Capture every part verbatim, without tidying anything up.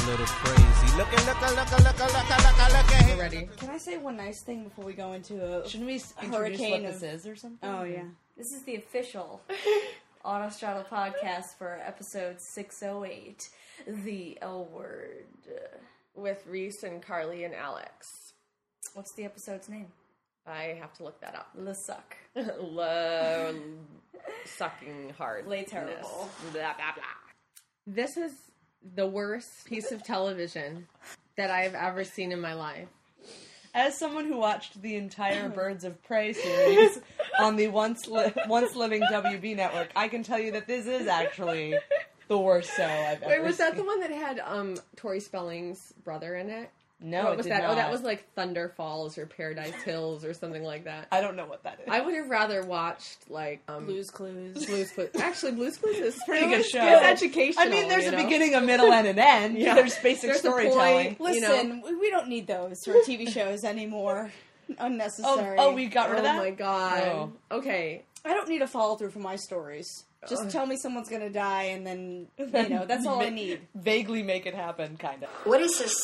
little crazy. Looking, looking, looking, looking, looking, looking, looking. We're ready. Can I say one nice thing before we go into a Shouldn't we introduce hurricane what of- this is or something? Oh, yeah. This is the official Autostraddle podcast for episode six oh eight, The L Word. With Reese and Carly and Alex. What's the episode's name? I have to look that up. Le Suck. Love sucking hard. Lay terrible. Blah, blah, blah. This is the worst piece of television that I have ever seen in my life. As someone who watched the entire Birds of Prey series on the once li- once living W B network, I can tell you that this is actually the worst show I've ever Wait, was that seen. the one that had um Tori Spelling's brother in it? No, what it was did that? not. Oh, that was like Thunder Falls or Paradise Hills or something like that. I don't know what that is. I would have rather watched like um, Blue's Clues. Blue's Clues. Actually, Blue's Clues is a Pretty good show. It's educational. I mean, there's you a know? beginning, a middle, and an end. Yeah. There's basic There's a storytelling. point. You Listen, we we don't need those for T V shows anymore. Oh, Unnecessary. oh, we got rid of Oh that? my god. Oh. Okay. I don't need a follow through for my stories. Just Ugh. tell me someone's gonna die, and then you know that's all I need. Vaguely make it happen, kind of. What does this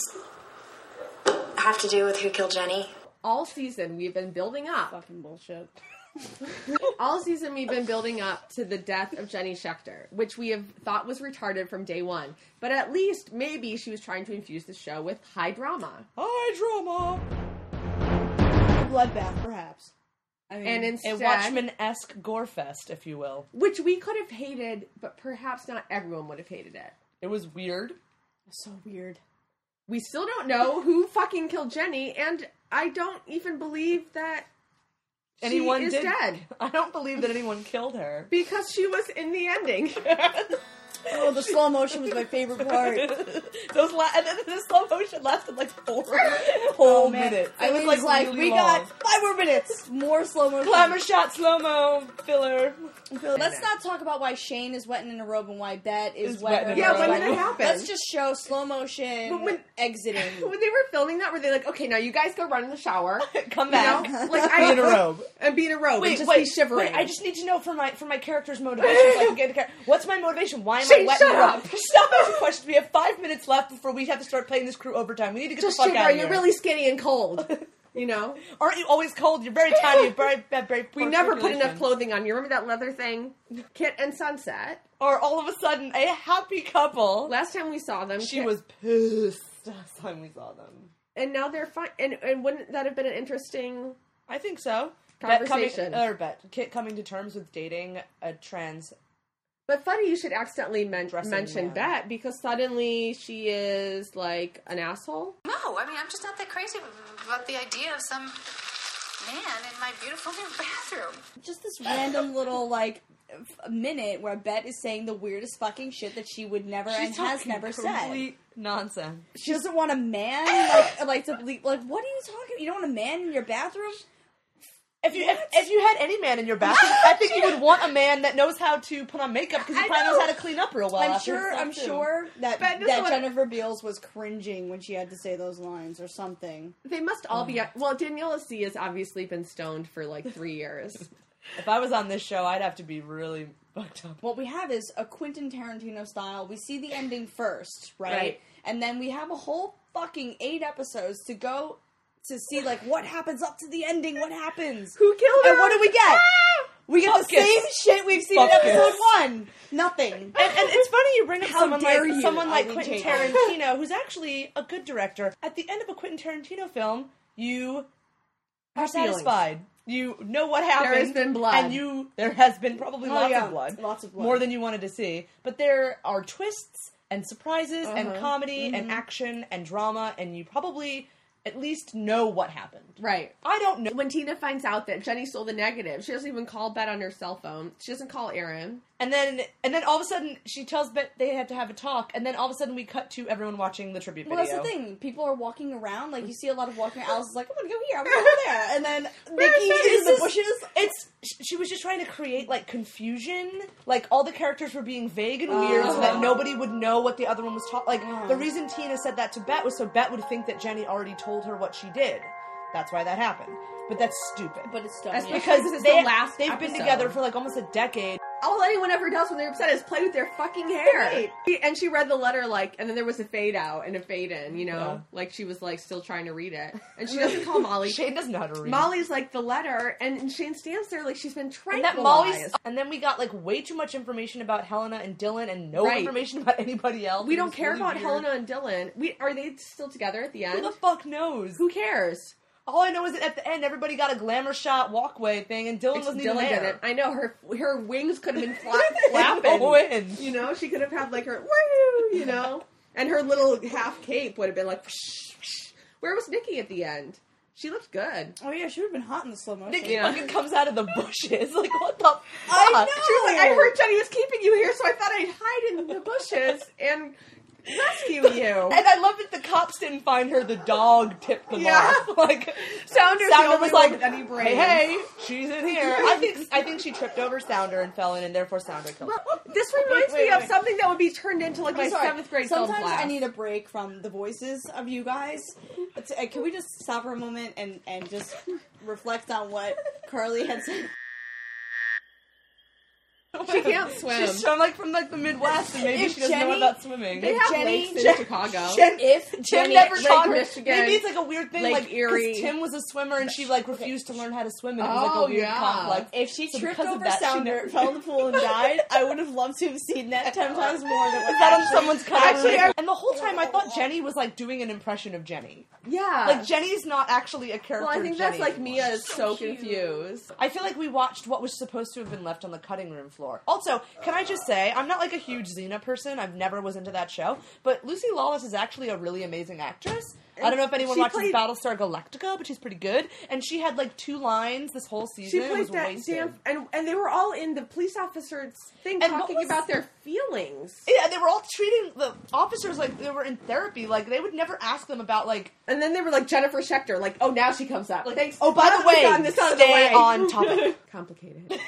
have to do with Who Killed Jenny? All season we've been building up. Fucking bullshit. All season we've been building up to the death of Jenny Schechter, which we have thought was retarded from day one. But at least maybe she was trying to infuse the show with high drama. Hi, drama. Bloodbath, perhaps. I mean, And A instead, Watchmen-esque gore fest, if you will. which we could have hated, but perhaps not everyone would have hated it. It was weird. so weird. We still don't know who fucking killed Jenny, and I don't even believe that Anyone she is did. dead. I don't believe that anyone killed her. Because she was in the ending. Oh, the slow motion was my favorite part. Those la- and then the slow motion lasted like four whole minutes. I It was was like, really we long. got five more minutes. More slow motion. Glamour shot, slow mo, filler. Let's not talk about why Shane is wetting in a robe and why Bet is Is wet. wet in in a a Yeah, robe. when did it happen? Let's just show slow motion But when- exiting. When they were filming that, were they like, okay, now you guys go run in the shower, Come you back. know, like Be I in a robe. and be in a robe Wait, and just wait, be shivering. wait, I just need to know for my for my character's motivation. So I can get the char- What's my motivation? Why am Shane, I wet shut in a robe? up. Stop asking questions. We have five minutes left before we have to start playing this crew overtime. We need to get just the fuck out shivering. of You're here. really skinny and cold. You know, Aren't you always cold? You're very tiny. You're very, very, very we poor never put circulation. enough clothing on. You remember that leather thing, Kit and Sunset? Or all of a sudden, a happy couple. Last time we saw them, She Kit- was pissed last time we saw them. and now they're fine. And and wouldn't that have been an interesting? I think so. Conversation. Bet coming, or Bet Kit coming to terms with dating a trans. But funny, you should accidentally men- Dressing mention man. Bet because suddenly she is like an asshole. No, I mean, I'm just not that crazy about the idea of some man in my beautiful new bathroom. Just this random little like f- minute where Bet is saying the weirdest fucking shit that she would never and has talking never said. complete nonsense. She doesn't want a man like like to ble- like. What are you talking? You don't want a man in your bathroom? If you if, if you had any man in your bathroom, I think you would want a man that knows how to put on makeup because he I probably know. knows how to clean up real well. I'm after sure. himself, I'm too. sure that Bet doesn't that wanna- Jennifer Beals was cringing when she had to say those lines or something. They must all be. Well, Daniela C has obviously been stoned for like three years. If I was on this show, I'd have to be really fucked up. What we have is a Quentin Tarantino style. We see the ending first, right? Right. And then we have a whole fucking eight episodes to go to see like what happens up to the ending. What happens? Who killed her? And what do we get? We get Fuck the it. same shit we've seen Fuck in episode it. one. Nothing. And, and it's funny you bring up How someone dare like you, someone like Eileen Quentin Chapin. Tarantino, who's actually a good director. At the end of a Quentin Tarantino film, you are Have feelings. satisfied. You know what happened. There has been blood. and you there has been probably Oh, lots yeah. of blood, Lots of blood. more than you wanted to see. But there are twists and surprises and Uh-huh. comedy Mm-hmm. and action and drama, and you probably at least know what happened. Right. I don't know. When Tina finds out that Jenny stole the negative, she doesn't even call Bet on her cell phone. She doesn't call Aaron. And then, and then all of a sudden, she tells Bet they have to have a talk. And then all of a sudden, we cut to everyone watching the tribute Well, video. that's the thing. People are walking around. Like, you see a lot of walking around. Alice is like, I'm gonna go here, I'm gonna go there. And then Nikki It's is in the just- bushes. It's she was just trying to create like confusion. Like all the characters were being vague and weird, so that nobody would know what the other one was talking. Like Uh. the reason Tina said that to Bet was so Bet would think that Jenny already told her what she did. That's why that happened. But that's stupid. But it's dumb. That's yeah. because Because this is they, the last they've been episode. together for like almost a decade. all anyone ever does when they're upset is play with their fucking hair. Right. And she read the letter, like, and then there was a fade out and a fade in, you know? Yeah. Like, she was, like, still trying to read it. And she doesn't call Molly. Shane doesn't know how to read. Molly's, like, the letter, and Shane stands there like she's been and tranquilized. that Molly's, and then we got like way too much information about Helena and Dylan, and no Right. information about anybody else. We It don't was care really about weird. Helena and Dylan. We Are they still together at the Who end? the fuck knows? Who cares? All I know is that at the end, everybody got a glamour shot walkway thing, and Dylan wasn't even Dylan there. didn't. I know, her her wings could have been fla- flapping. No wind. You know, she could have had, like, her, woo, you know? And her little half cape would have been like, whoosh, whoosh. Where was Nikki at the end? She looked good. Oh yeah, she would have been hot in the slow motion. Nikki Yeah. fucking comes out of the bushes. Like, what the fuck? I know! She was like, I heard Jenny was keeping you here, so I thought I'd hide in the bushes and rescue you. And I love that the cops didn't find her. The dog tipped them Yeah. off. Like, Sounder's the Sounder only was one like, with any brains. hey, hey, she's in here. I think I think she tripped over Sounder and fell in, and therefore Sounder killed her. This reminds Wait, me wait, of wait. something that would be turned into, like, my I'm sorry. seventh grade Sometimes film class. I need a break from the voices of you guys. But, uh, can we just stop for a moment and, and just reflect on what Carly had said? She can't swim. She's from like from like the Midwest, and maybe If she doesn't know Jenny- about swimming. They have Jenny- lakes in Jen- Chicago. Jen- If Tim Jenny, never Lake taught her. Michigan, Maybe it's like a weird thing, Lake like 'cause Erie. Tim was a swimmer and she like refused to learn how to swim, and it was like Oh, a weird yeah. complex. if she So tripped because of over that, she Sounder, never- fell in the pool and died, I would have loved to have seen that ten times more than what Is that on actually- someone's cut? Actually, I- and the whole time I thought Jenny was like doing an impression of Jenny. Yeah. Like Jenny's not actually a character. well, I think of that's Jenny like anymore. Mia is so confused. I feel like we watched what was supposed to have been left on the cutting room floor. Also, can I just say, I'm not like a huge Xena person. I've never was into that show. But Lucy Lawless is actually a really amazing actress. I don't know if anyone She watches played- Battlestar Galactica, but she's pretty good. And she had like two lines this whole season. She It played was that wasted. damn, and and they were all in the police officer's thing And what talking was- about their feelings. Yeah, they were all treating the officers like they were in therapy. Like, they would never ask them about, like, And then they were like Jennifer Schechter, like, oh, now she comes up. like Thanks. oh, by Now the that we've way, gotten this out of the stay way. on topic. Complicated.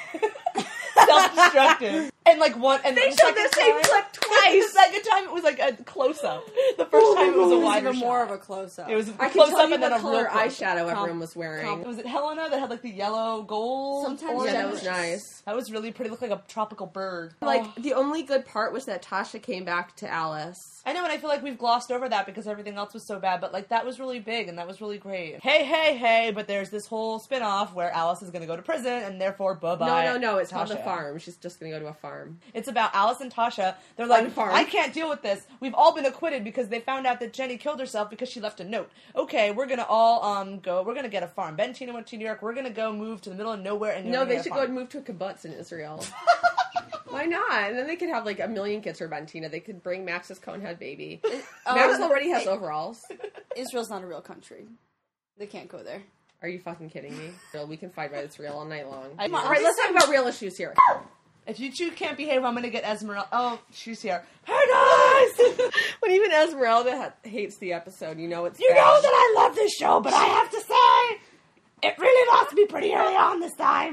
Self-destructive. And, like, one... And They the showed second the same time- clip twice. The second time it was, like, a close-up. The first time it was a It was wider even shot. more of a close up. It was a I can close tell up you and then what a color real close-up. eyeshadow Com- everyone was wearing. Was it Helena that had like the yellow gold? Sometimes orange? Yeah, that was nice. That was really pretty. Looked like a tropical bird. Like, Oh. the only good part was that Tasha came back to Alice. I know, and I feel like we've glossed over that because everything else was so bad. But like that was really big and that was really great. Hey, hey, hey! But there's this whole spin-off where Alice is going to go to prison and therefore bye bye. No, no, no, it's called The Tasha. Farm. She's just gonna go to a farm. It's about Alice and Tasha. They're like, On a farm. I can't deal with this. We've all been acquitted because they found out that Jenny killed herself because she left a note. Okay, we're gonna all um go. We're gonna get a farm. Ben and Tina went to New York. We're gonna go move to the middle of nowhere and No, we're gonna they get a should go farm. and move to a kibbutz in Israel. Why not? And then they could have like a million kids for Bentina. They could bring Max's conehead baby. Max already has overalls. Israel's not a real country. They can't go there. Are you fucking kidding me? Real, we can fight about Israel all night long. I- All right, let's talk about real issues here. If you two can't behave, I'm gonna get Esmeralda. Oh, she's here. Paradise! When even Esmeralda ha- hates the episode, you know it's You bad. know that I love this show, but I have to say, it really lost me pretty early on this time.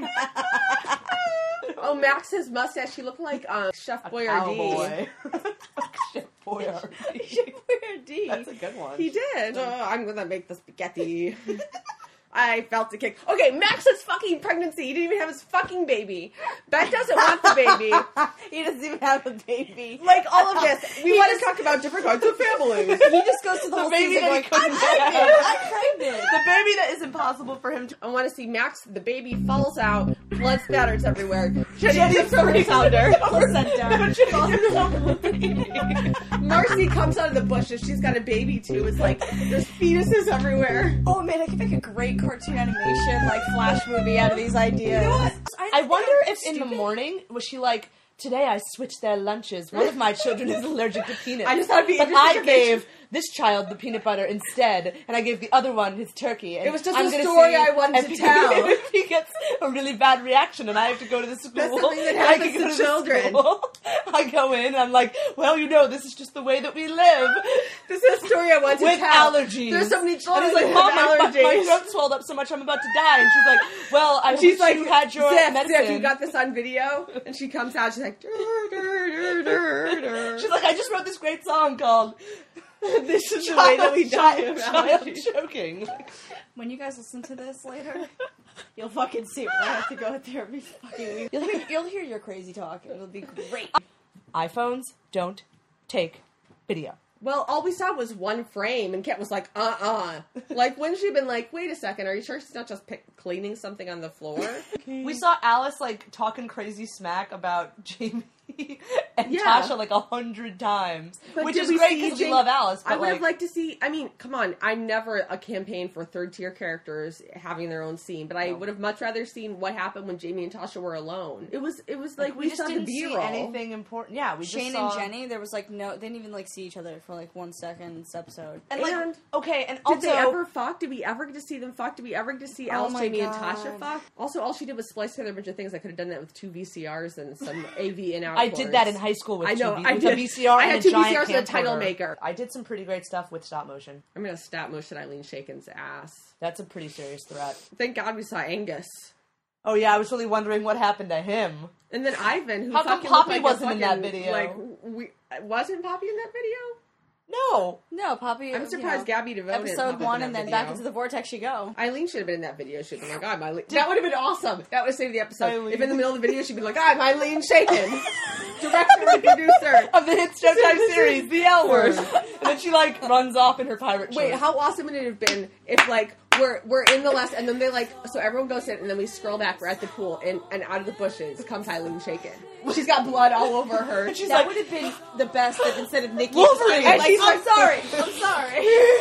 Oh, Max's mustache. She looked like um, Chef Boyardee. Chef Boyardee. Chef Boyardee. That's a good one. He did. Uh, I'm gonna make the spaghetti. I felt the kick. Okay, Max's fucking pregnancy. He didn't even have his fucking baby. Ben doesn't want the baby. He doesn't even have a baby. Like, all of this. We want to talk about different kinds of families. He just goes to the, The whole baby season that he going, couldn't I'm have. pregnant, I'm pregnant. The baby that is impossible for him to... I want to see Max, the baby, falls out, blood spatters everywhere. Jenny tips over his sounder. Marcy comes out of the bushes. She's got a baby, too. It's like, there's fetuses everywhere. Oh man, I could make a great cartoon animation, like Flash movie out of these ideas. You know what? I wonder if in the morning, was she like, today I switched their lunches. One of my children is allergic to peanuts. I just thought it'd be But interesting I if they- gave this child the peanut butter instead, and I gave the other one his turkey. And It was just I'm a gonna story see I wanted if to he- tell. If he gets a really bad reaction and I have to go to the school. That's something that and I happens can go to the children. school, I go in and I'm like, well, you know, this is just the way that we live. This is a story I want to With tell. allergies. There's so many And children he's like, that Mom, have my, allergies. my throat swelled up so much I'm about to die. And she's like, well, I She's wish like, you had your Ziff, medicine. Ziff, you got this on video? And she comes out, she's like, dur, dur, dur, dur, dur. She's like, I just wrote this great song called This is the way that we die child, of child allergies. choking. When you guys listen to this later, you'll fucking see when I have to go to therapy. Fucking week. You'll hear, you'll hear your crazy talk. It'll be great. iPhones don't take video. Well, all we saw was one frame, and Kat was like, uh-uh. Like, wouldn't she have been like, wait a second, are you sure she's not just pick- cleaning something on the floor? We saw Alice, like, talking crazy smack about Jamie and Yeah. Tasha, like, a hundred times. But Which did is we great see because we Jamie- love Alice, but, I would like... have liked to see, I mean, come on, I'm never a campaign for third-tier characters having their own scene, but I would have much rather seen what happened when Jamie and Tasha were alone. It was, it was like, we, we, just saw didn't the see B-roll. anything important. Yeah, we Shane just saw... and Jenny, there was like no, they didn't even like see each other for like one second this episode. And, like, And okay, and Did also... they ever fuck? Did we ever get to see them fuck? Did we ever get to see Alice, my Jamie, God. and Tasha fuck? Also, all she did was splice together a bunch of things. I could have done that with two V C Rs and some A V in out. I did that in high school with, I know, two, I with did. a V C R I and had a two giant V C Rs and a title camcorder. maker. I did some pretty great stuff with stop motion. I'm gonna stop motion Eileen Shaken's ass. That's a pretty serious threat. Thank God we saw Angus. Oh yeah, I was really wondering what happened to him. And then Ivan, who How come fucking looked Poppy like a wasn't in that fucking, video? Like, we wasn't Poppy in that video? No. No, Poppy. I'm you surprised know, Gabby DeVoe didn't pop Episode up one, in and that then video. back into the vortex you go. Eileen should have been in that video. She'd been like, I'm Eileen. That would have been awesome. That would have saved the episode. Eileen. If in the middle of the video she'd be like, I'm Eileen Shaken, director and producer. Of the hit Showtime series, The L Word. And then she, like, runs off in her pirate Wait, shirt. how awesome would it have been if, like, we're we're in the last, and then they, like, so everyone goes in, and then we scroll back, we're at the pool, and, and out of the bushes comes Eileen Shaken. She's got blood all over her. She's That like, would have been the best if instead of Nikki. Wolverine! just And like, she's I'm like- sorry. I'm sorry.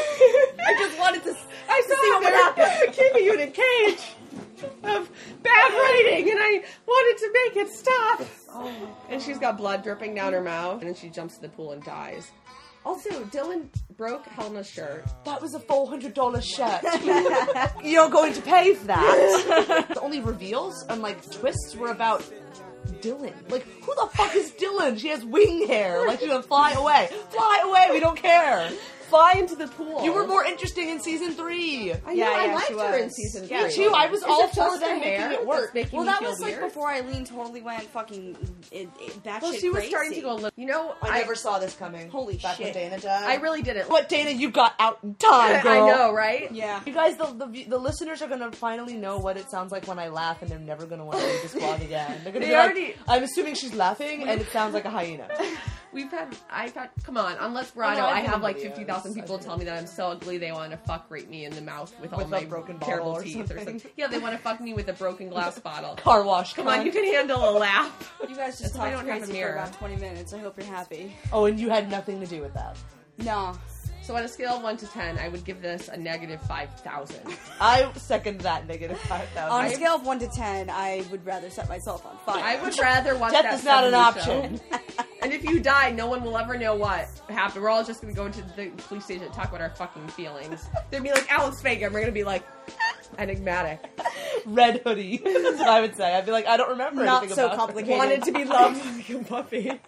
I just wanted to. I see saw what would her happen. keeping you in a cage of bad writing, and I wanted to make it stop. And she's got blood dripping down her mouth, and then she jumps in the pool and dies. Also, Dylan broke Helena's shirt. That was a four hundred dollars shirt. You're going to pay for that. The only reveals and, like, twists were about Dylan. Like, who the fuck is Dylan? She has wing hair. Like, she's gonna fly away. Fly away, we don't care. Fly into the pool. You were more interesting in season three. I know, Yeah, I yeah, liked she her in was. season Yeah, three. Me too, I was Is all it for just them the hair making it work. that's making Well, me that feel was like weird? before Eileen totally went fucking it, it, batshit Well, she was crazy. starting to go a little. You know, I, never saw this coming. Holy Back shit. when Dana died. I really didn't. What, Dana, you got out in time, girl. I know, right? Yeah. You guys, the, the the listeners are gonna finally know what it sounds like when I laugh, and they're never gonna want to read this blog again. They're gonna They be like, already- I'm assuming she's laughing, and it sounds like a hyena. We've had, I've had, come on, on Let's Brado, Oh, no, I've I been have in like videos. fifty thousand people I've tell me that I'm so ugly they want to fuck rape me in the mouth with all With my a broken terrible bottle or teeth or something. something. Yeah, they want to fuck me with a broken glass bottle. Car wash. Come on, you can handle a laugh. You guys just That's why I talked don't have a crazy for mirror. about twenty minutes. I hope you're happy. Oh, and you had nothing to do with that. No. So on a scale of one to ten, I would give this a negative five thousand. I second that negative five thousand. On a scale of one to ten, I would rather set myself on fire. I would rather watch Death that is not an seventies option. show. And if you die, no one will ever know what happened. We're all just going to go into the police station and talk about our fucking feelings. They'd be like, Alex Vega, and we're going to be like, enigmatic. Red hoodie. That's what I would say. I'd be like, I don't remember Not anything so about her. complicated. Wanted to be loved like a puppy.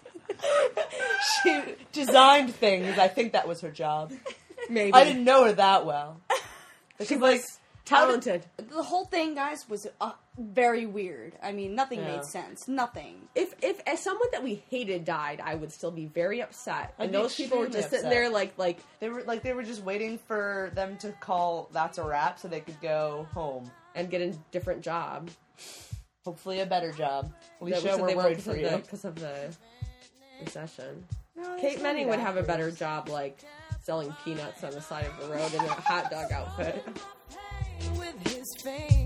She designed things. I think that was her job. Maybe. I didn't know her that well. She was talented. The whole thing, guys, was uh, very weird. I mean, nothing Yeah. made sense. Nothing. If if as someone that we hated died, I would still be very upset. I'd And be those people were extremely just sitting upset. there like like They were like they were just waiting for them to call that's a wrap so they could go home. and get a different job. Hopefully a better job. That Alicia, was what we're they worried wrote for because you. of the- because of the recession. No, Kate it's Manning not would have a better backwards. job, like selling peanuts on the side of the road in a hot dog outfit. with his face.